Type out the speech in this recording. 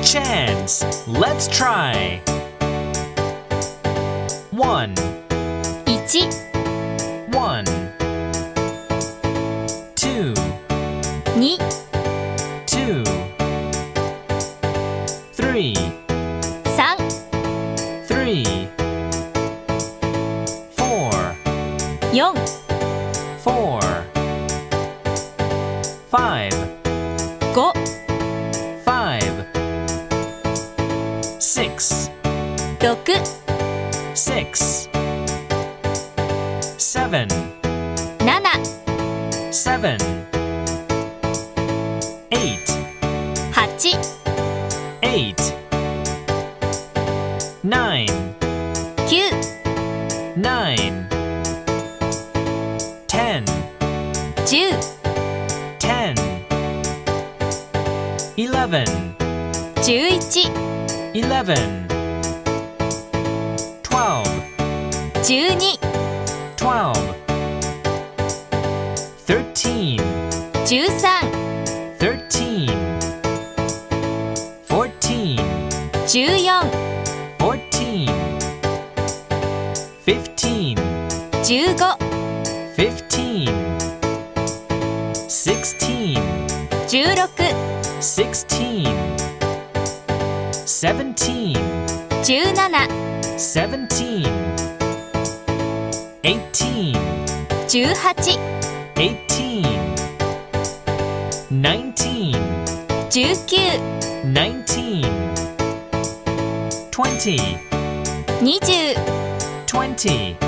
chance. Let's try. 1, 1、 1, 2, 2、 2, 3, 3、 3, 4, 4、 4, 5, 5、 5, 6, 6、 6, 7, 7、 7, 8, 8、 8, 9, 9、 9, 10, 10、 10, 11, 11、 11, 12, 12、 12, 13, 13、 13, 14, 14、 14, 15, 15、 15, 16, 16、 16, 17, 17、 17, 18, 18、 18, 19, 19、 19, 20, 20、 20,